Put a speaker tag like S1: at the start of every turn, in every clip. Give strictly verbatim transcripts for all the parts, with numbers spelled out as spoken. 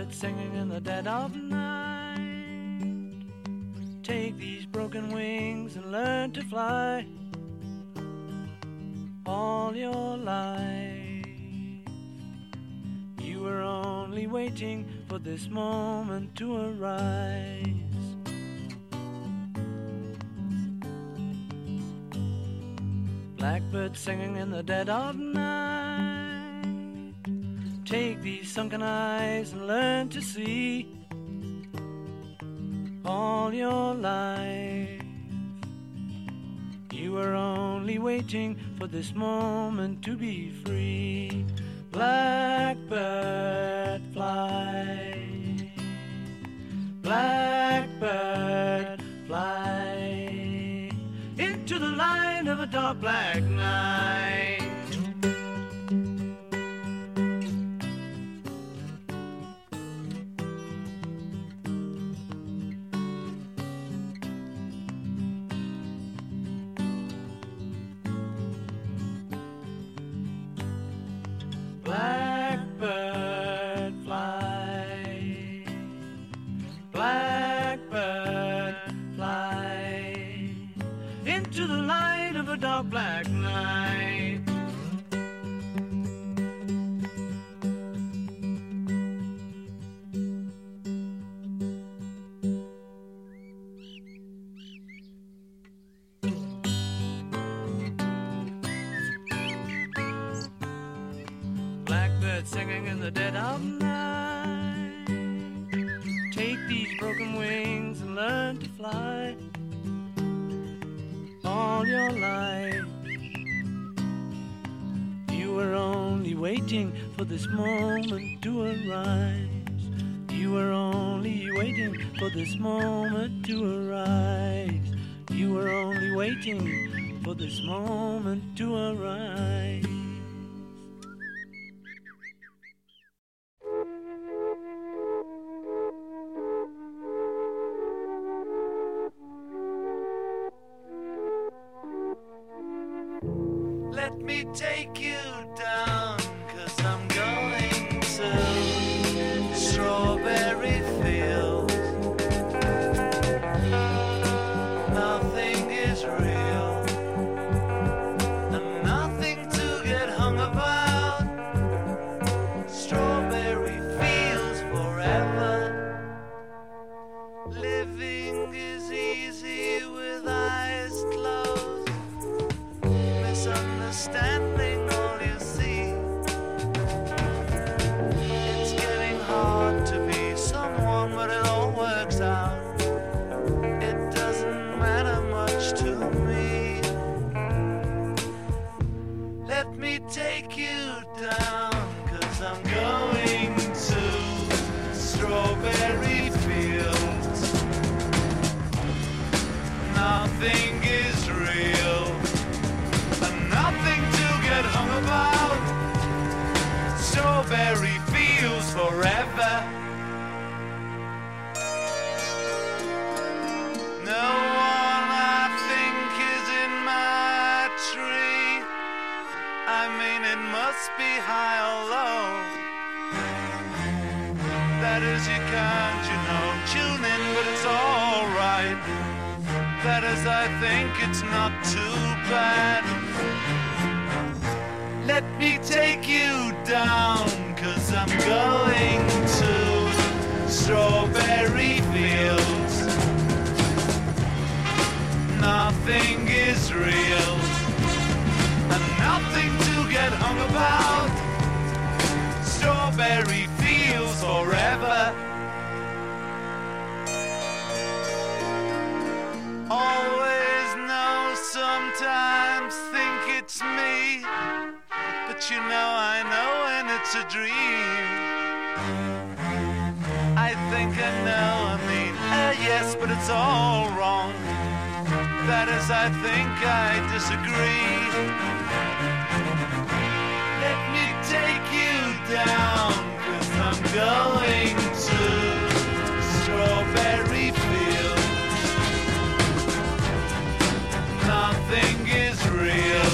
S1: Blackbird singing in the dead of night. Take these broken wings and learn to fly. All your life you were only waiting for this moment to arise. Blackbird singing in the dead of night. Take these sunken eyes and learn to see. All your life you were only waiting for this moment to be free. Blackbird fly, blackbird fly into the light of a dark black night. Blackbird fly, blackbird fly into the light of a dark black night. Blackbird singing in the dead of night. Take these broken wings and learn to fly. All your life you were only waiting for this moment to arise. You were only waiting for this moment to arise. You were only waiting for this moment to arise. Let me take you down, 'cause I'm going to strawberry fields. Nothing is real, and nothing to get hung about. Strawberry fields forever. Living is easy with eyes closed. Misunderstanding all you see. It's getting hard to be someone, but it all works out. It doesn't matter much to me. Let me take you down, 'cause I'm going to strawberry fields. Nothing is real, nothing to get hung about. Strawberry fields forever. No one I think is in my tree. I mean, it must be high or low. That is, you can't, you know, tune in, but it's all right. That is, I think it's not too bad. Let me take you down, 'cause I'm going to strawberry fields. Nothing is real, and nothing to get hung about. Strawberry fields forever. Always know, sometimes think it's me. But you know I know when it's a dream. I think I know, I mean, uh, yes, but it's all wrong. That is, I think I disagree. Let me take you down, 'cause I'm going to strawberry fields. Nothing is real,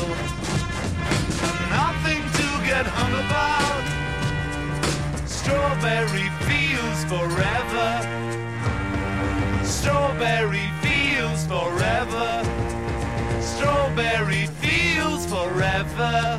S1: nothing to get hung about. Strawberry fields feels forever. Strawberry feels forever. Strawberry feels forever.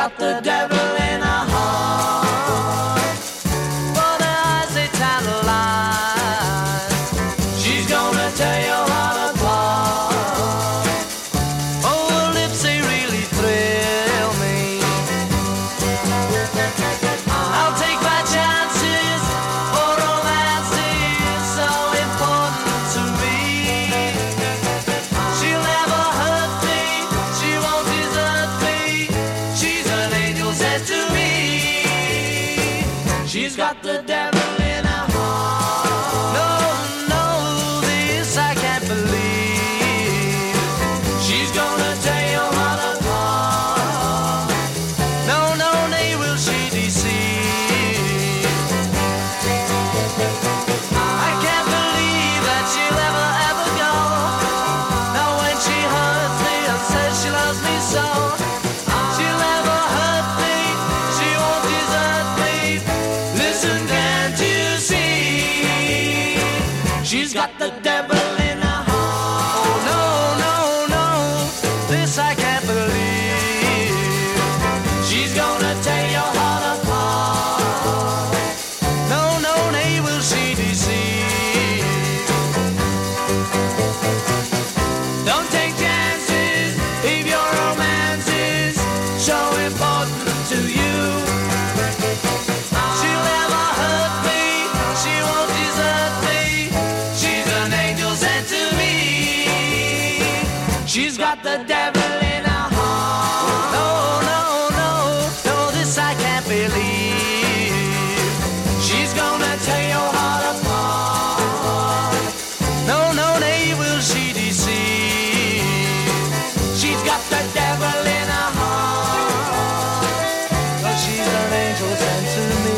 S1: got the devil in her heart. For the eyes they tantalize, she's gonna tear your heart apart. Oh, her lips, they really thrill me. I'll take my chances, for romance is so important to me. She'll never hurt me, she won't desert me. She's an angel sent to me. She's got the devil in her heart. No, no, this I can't believe. She's gonna tear your heart apart. No, no, nay, will she deceive. I can't believe that she'll ever, ever go. Now when she hurts me and says she loves me so, she'll never hurt me, she won't desert me. Listen, can't you see? She's got the devil in her heart. Oh no, no, no, this I can't believe. She's gonna tear your heart apart. No, no, nay, will she deceive. Don't take chances if your romance is so important to you. She'll never hurt me, she won't desert me. She's an angel sent to me. She's got the devil in her heart. No, no, no, no, this I can't believe. She's gonna tear your heart apart. No, no, nay, will she deceive. She's got the devil in her heart. But she's an angel sent to me.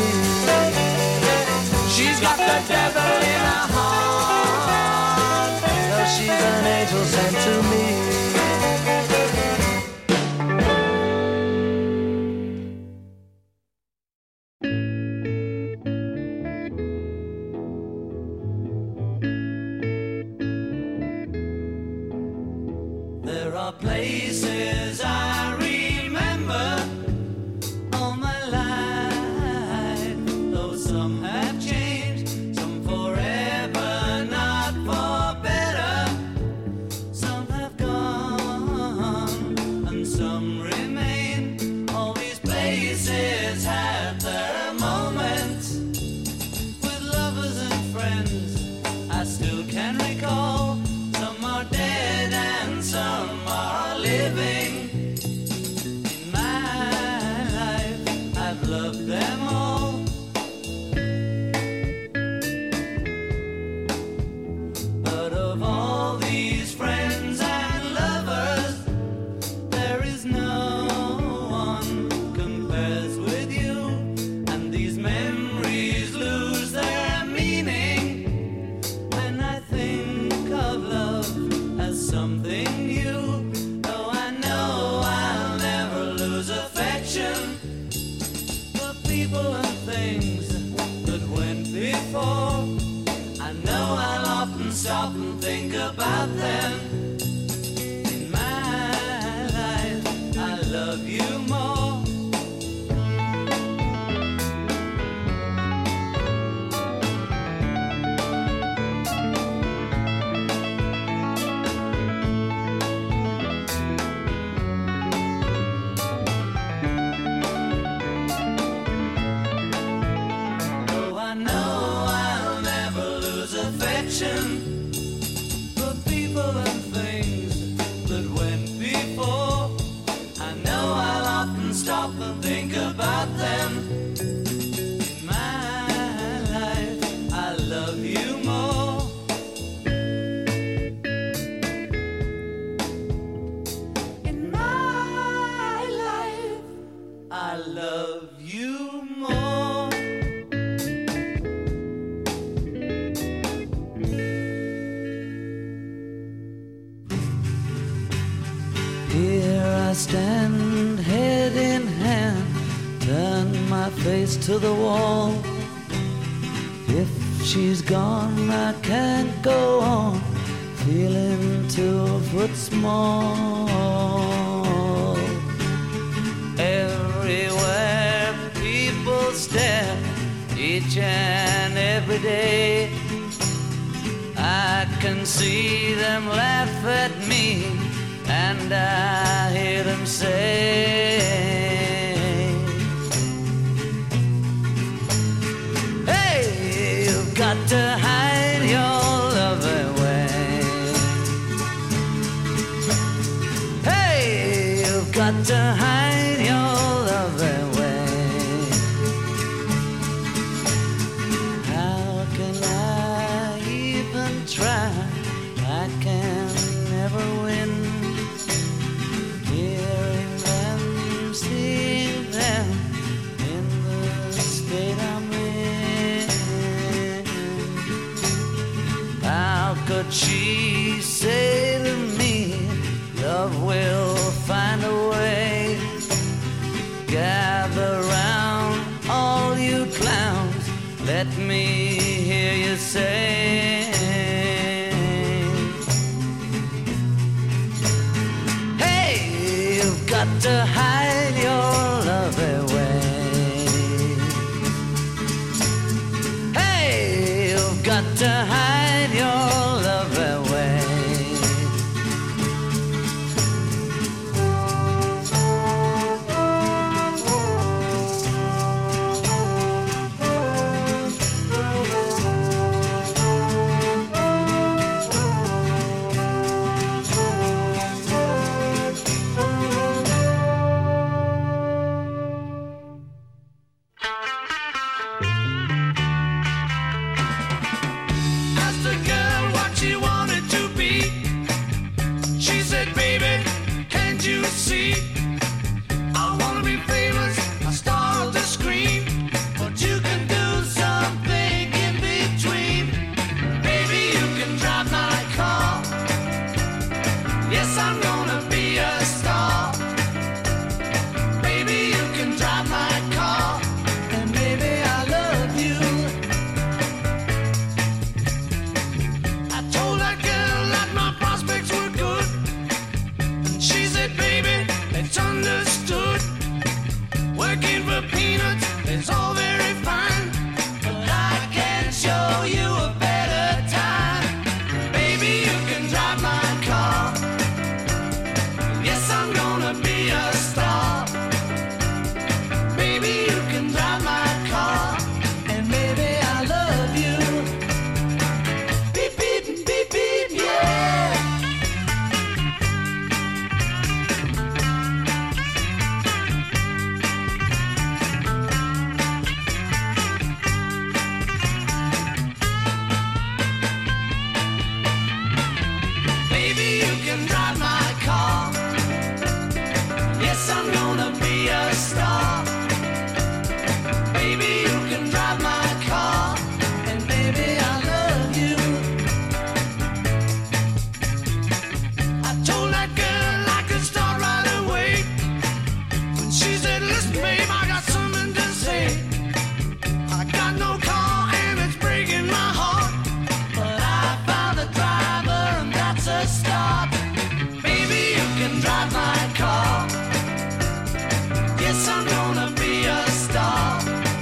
S1: She's got the devil in her heart. But she's an angel sent to me. There are places I remember all my life, though some have changed, some forever, not for better. Some have gone and some remain. All these places have their moments with lovers and friends I still can recall. Some are dead and some are living. In my life, I've loved them all. But of all these friends and lovers, there is no one compares with you. And these memories lose their meaning when I think of love as something new. Though I know I'll never lose affection for people and things that went before. I know I'll often stop and think about them. In my life, I love you more. Though I know I'll never lose affection for people and things that went before. I know I'll often stop and think about them. In my life, I love you more. In my life, I love you more. Here I stand, head in hand, turn my face to the wall. If she's gone, I can't go on, feeling two foot small. Every step each and every day. I can see them laugh at me, and I hear them say, hey, you've got to hide your love away. Hey, you've got to hide your love away. How can I even try? I can never win. Hearing them, seeing them in the state I'm in. How could she say to me, love will find a way? Gather round, all you clowns, let me hear you say, hey, you've got to hide your love away. Hey, you've got to hide your love away. Asked the girl what she wanted to be. She said, baby, can't you see? I wanna be famous, a star of the screen, but you can do something in between. Baby, you can drive my car. Yes, I'm gonna be a star. Baby, you can drive my car, and baby, I love you. I told that girl that my prospects were good. She said, baby, it's understood. Working for peanuts is all very fine, but I can show you a better time. Baby, you can drive my car. Yes, I'm gonna be a star. Baby, you can drive my car, and baby, I love you. Beep, beep, beep, beep, yeah. Baby, you can drive my car. Yes, I'm gonna be a star. Baby, you can drive my car, and baby, I love you. I told that girl I could start right away. When she said, listen, babe, I got something to say. I got no car and it's breaking my heart, but I found a driver and that's a start. Baby, you can drive my car. Yes, I'm gonna be a star.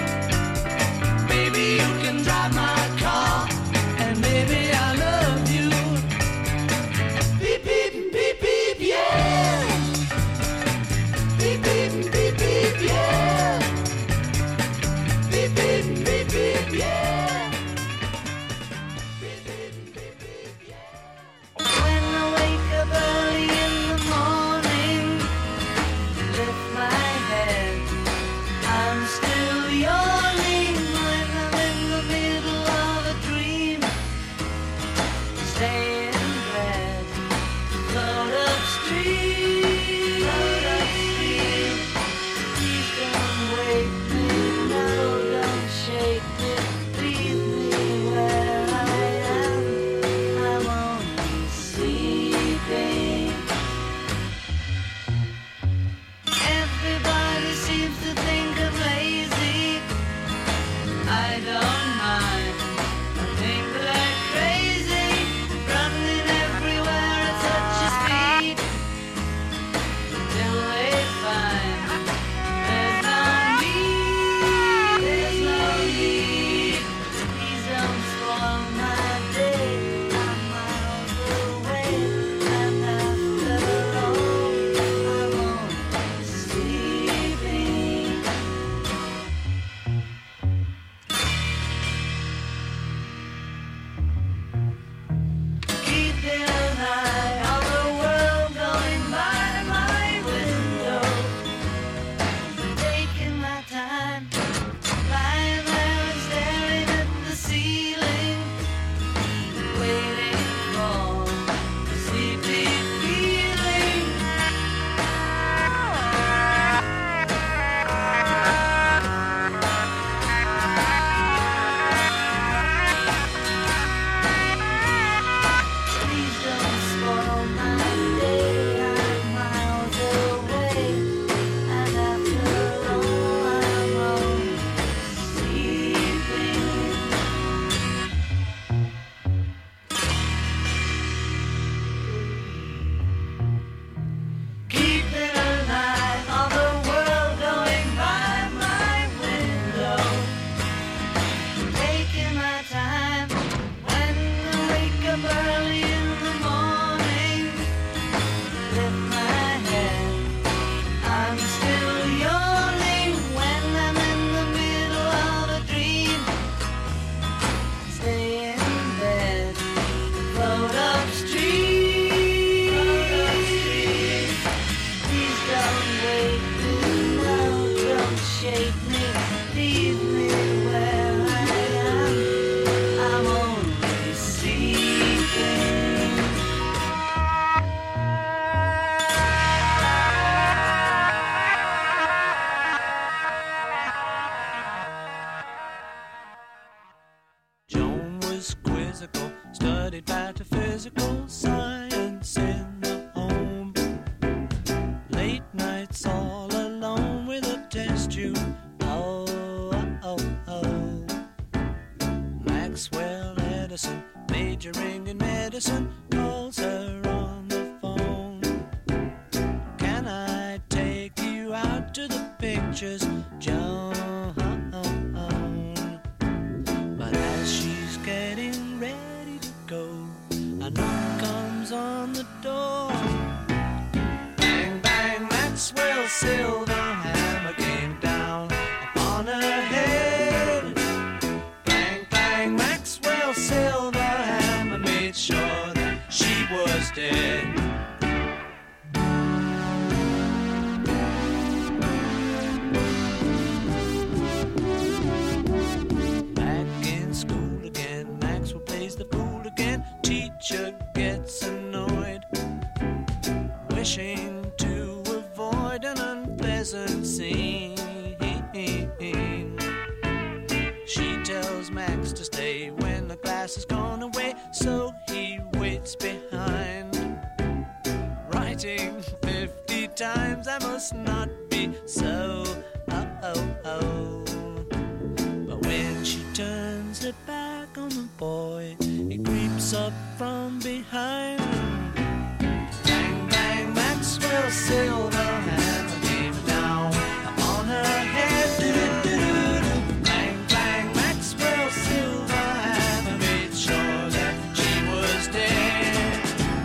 S1: Baby, you can drive my car, and baby, I love you. Beep, beep, beep, beep, yeah. Beep, beep, beep, beep, yeah. Beep, beep, beep, beep, yeah. Beep, beep, beep, beep, yeah. When I wake up early in the morning, lift my head, I'm still yawning. When I'm in the middle was quizzical, studied metaphysical science in the home. Late nights all alone with a test tube. Oh, oh, oh. Maxwell Edison, majoring in medicine, calls her on the phone. Can I take you out to the pictures, Joan? But as she's getting ready to go, a knock comes on the door. Bang, bang, Maxwell Silverhammer came down upon her head. Bang, bang, Maxwell Silverhammer made sure that she was dead. Teacher gets annoyed, wishing to avoid an unpleasant scene. She tells Max to stay when the class has gone away, so he waits behind, writing fifty times, I must not be so. Oh, oh, oh. But when she turns her back on the boy, he creeps up from behind. Bang, bang, Maxwell Silverhammer came down upon her head. Do-do-do-do-do. Bang, bang, Maxwell Silverhammer made sure that she was dead.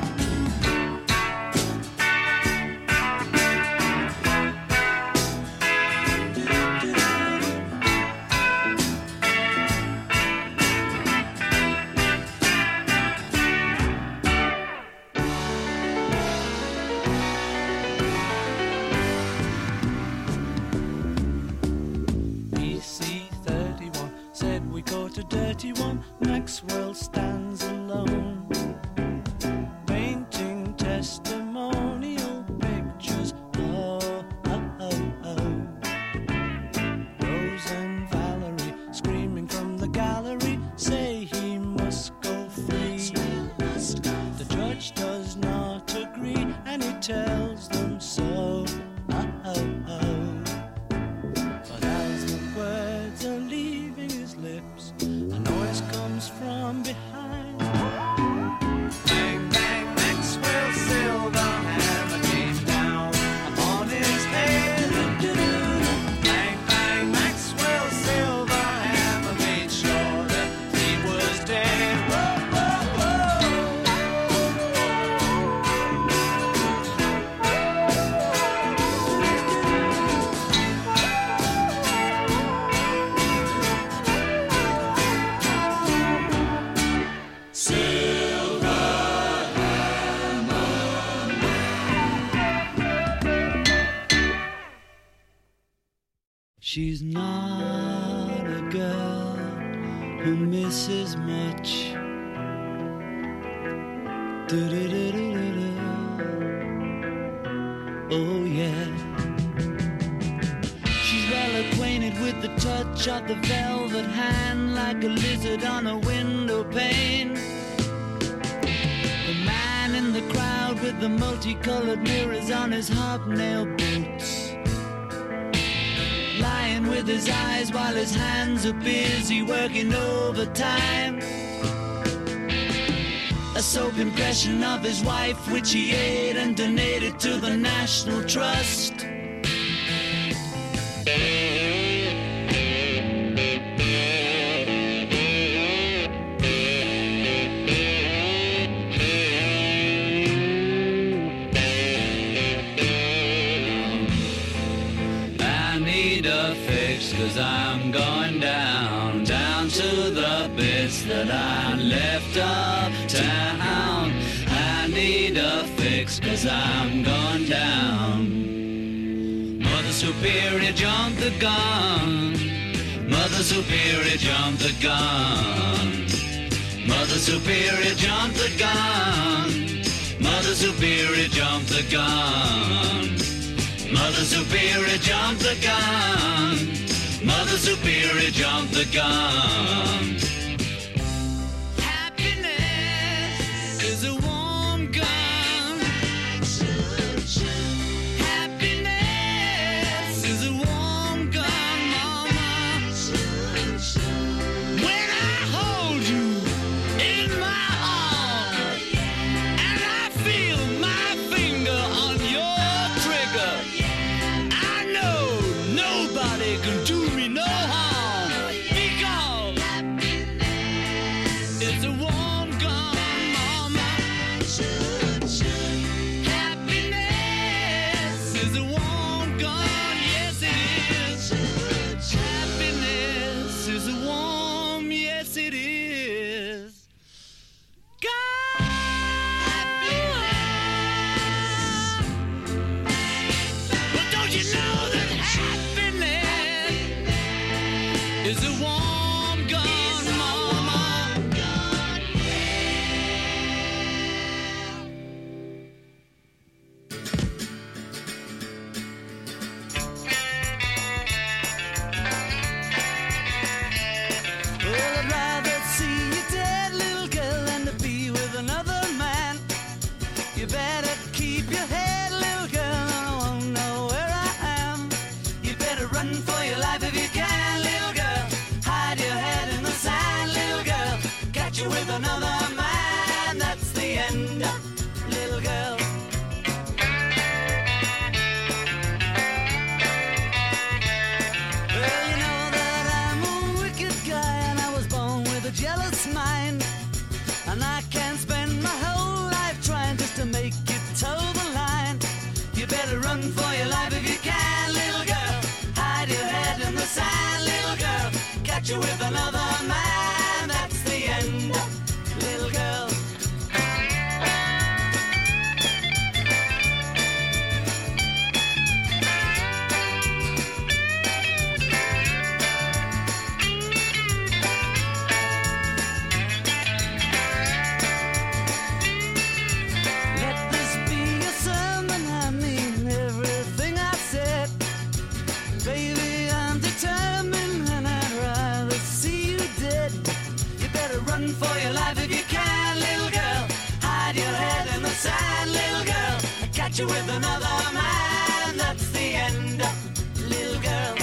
S1: Dirty one, Maxwell stands alone, painting testimonial pictures. Oh, oh, oh, oh. Rose and Valerie screaming from the gallery say he must go free. The judge does not agree and he tells them so. Oh, oh, oh. But as the words are leaving his lips, a noise comes from behind. Bang, bang, Maxwell Silverhammer came down upon his head. Bang, bang, Maxwell Silverhammer made sure that he was dead. Whoa, whoa, She's not a girl who misses much. Do-do-do-do-do-do. Oh yeah. She's well acquainted with the touch of the velvet hand, like a lizard on a window pane. The man in the crowd with the multicolored mirrors on his hobnail boots, lying with his eyes while his hands are busy working overtime. A soap impression of his wife which he ate and donated to the National Trust. Cause I'm going down, down to the bits that I left uptown. I need a fix cause I'm going down. Mother Superior jumped the gun. Mother Superior jumped the gun. Mother Superior jumped the gun. Mother Superior jumped the gun. Mother Superior jumped the gun. Mother Superior jumped the gun. is a warm gun, mama. Shoot, shoot. Happiness is a warm gun, yes it is. Shoot, shoot. Happiness is a warm, yes it is. God. Happiness. Well, don't you know that happiness is a warm gun, mama? Well, I'd rather see you dead, little girl, than to be with another man. You better keep your head, little girl, I won't know where I am. You better run for your life if you can, little girl. Hide your head in the sand, little girl. Catch you with another man, that's the end, little girl. Well, you know that I'm a wicked guy, and I was born with a jealous mind. And I can spend my whole life trying just to make you toe the line. You better run for your life if you can, little girl. Hide your head in the sand, little girl. Catch you with another man, that's the end, little girl. Let this be a sermon, I mean everything I said. Baby, I'm determined and I'd rather see you dead. You better run for your life if you can, little girl. Hide your head in the sand, little girl. Catch you with another man, that's the end, little girl.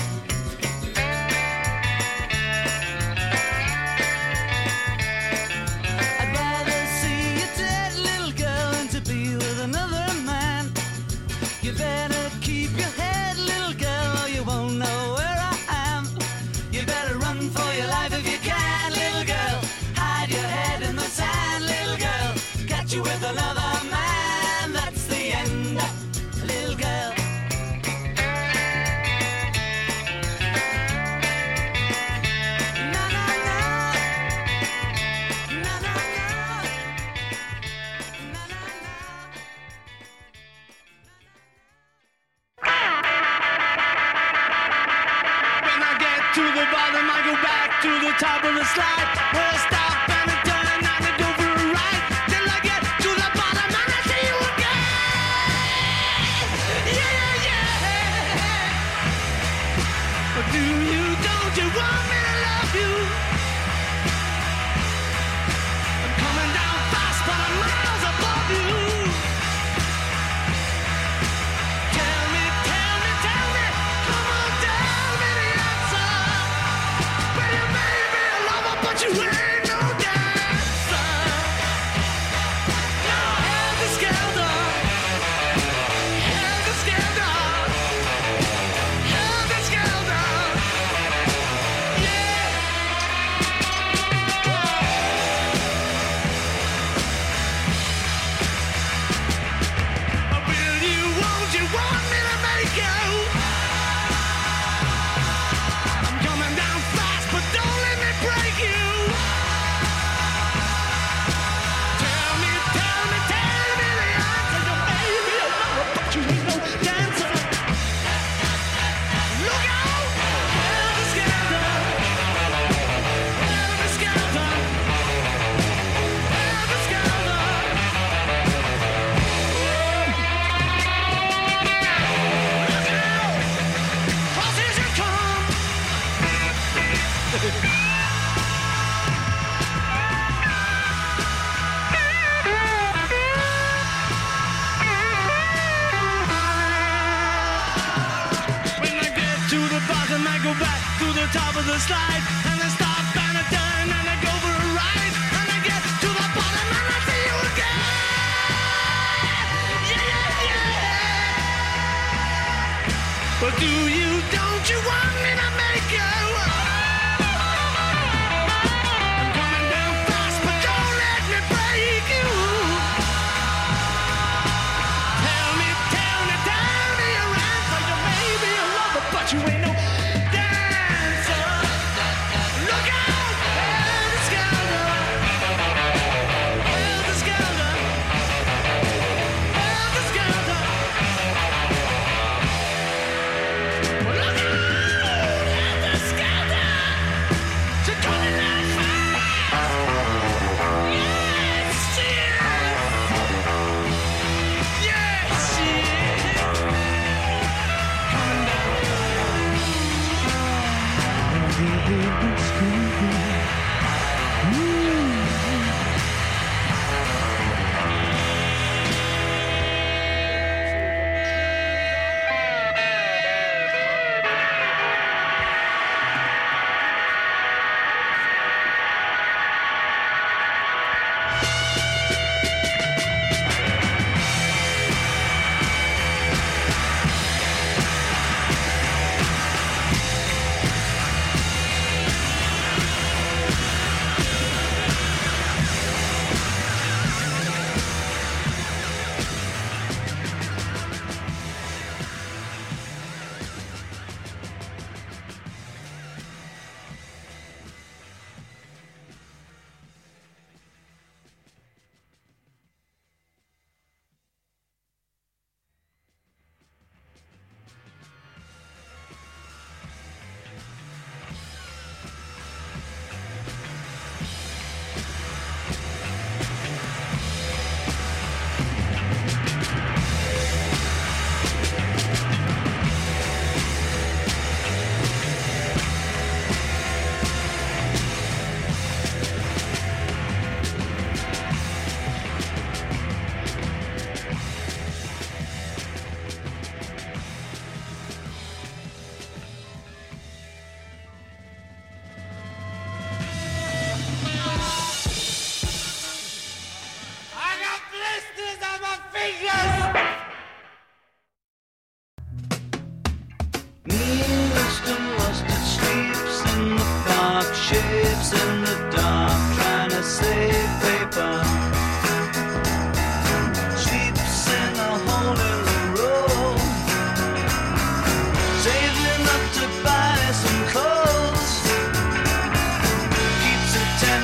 S1: I'd rather see you dead, little girl, than to be with another man. You better keep your head, little girl, or you won't know where I am. You better run for your life if you can, little girl. Hide your head in the sand, little girl. Catch you with another man, that's the end, little girl. Na na na, na na na, na na na. When I get to the bottom, I go back to the top of the slide. Where I stop and I turn and I go for a ride. Till I get to the bottom and I see you again. Yeah, yeah, yeah. But do you, don't you want me to love you? I'm coming down fast, but I'm miles above you. Tell me, tell me, tell me, come on, tell me the answer. Well, you may be a lover, but you ain't no dancer. Now, helter skelter, helter skelter, helter skelter, yeah. Will you, won't you want me to make you? I'm coming down fast, but don't let me break you. Tell me, tell me, tell me the answer. You may be a lover, but you ain't no dancer. Look out! Helter skelter, helter skelter, helter skelter. Look out! Crosses you come. When I get to the bottom, I go back to the top of the slide. And I stop and I turn and I go for a ride. And I get to the bottom and I see you again. Yeah, yeah, yeah. But do you, don't you want me to make you? I'm coming down fast, but don't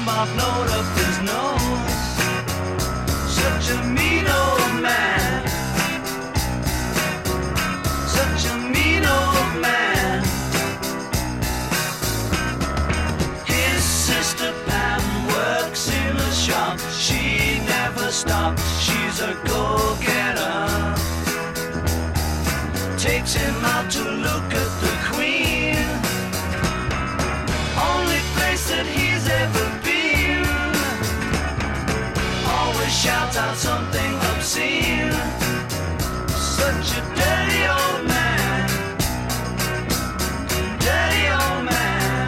S1: mark note up his nose. Such a mean old man. Such a mean old man. His sister Pam works in a shop. She never stops. She's a go-getter. Takes him out to look at the Queen. Only place that he's ever been. Always shouts out something obscene. Such a dirty old man. Dirty old man.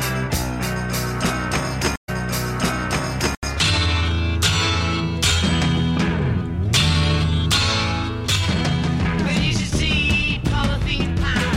S2: Well, you should see polythene pie.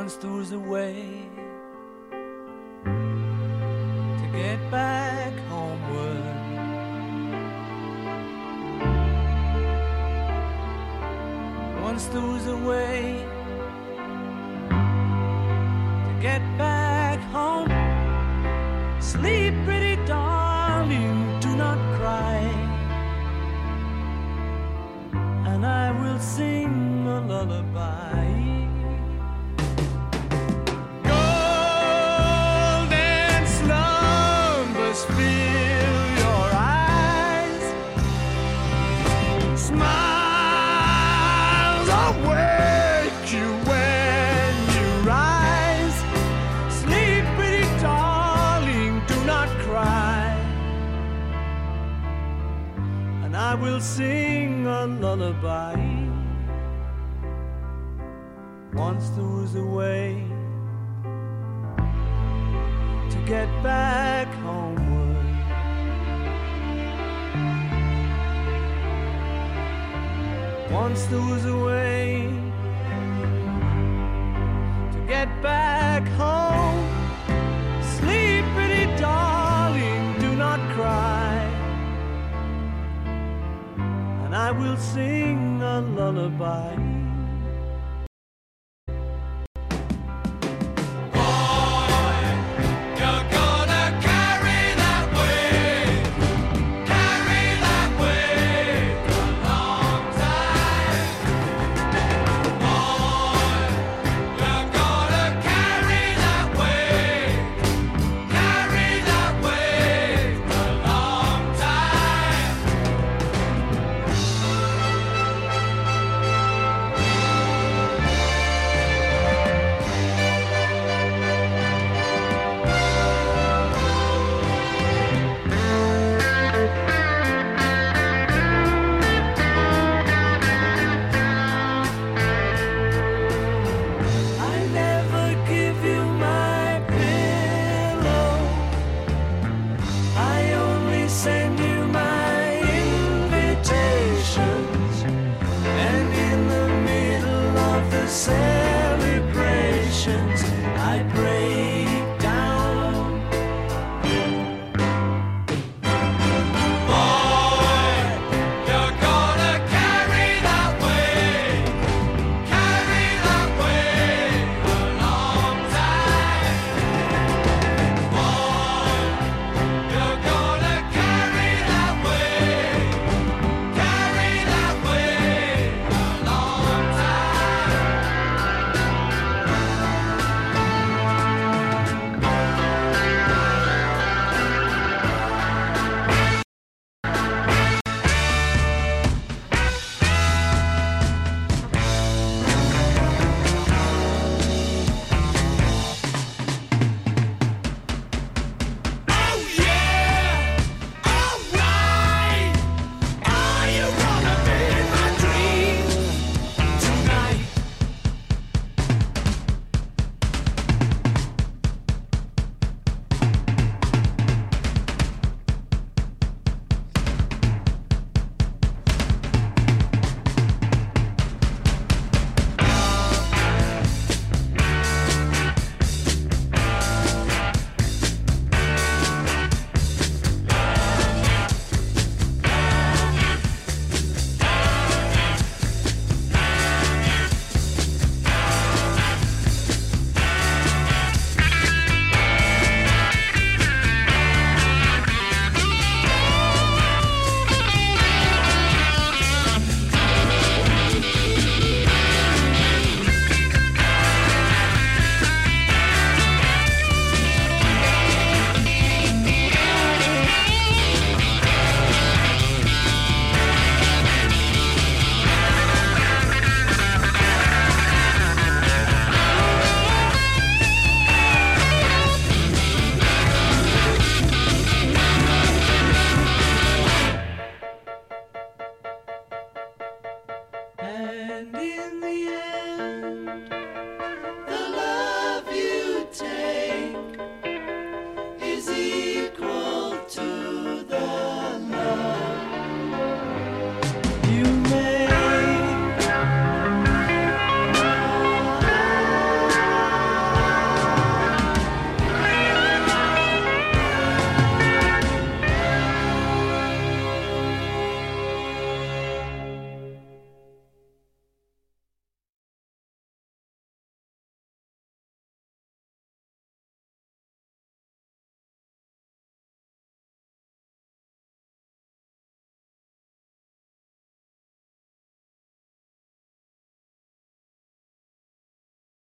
S1: Once there was a way to get back homeward. Once there was a way to get back home. Sleep, pretty darling, do not cry, and I will sing a lullaby. Golden slumbers fill your eyes, smiles awake you when you rise. Sleep, pretty darling, do not cry, and I will sing a lullaby. Once there was a way to get back homeward. Once there was a way to get back home. Sleep, pretty darling, do not cry, and I will sing a lullaby.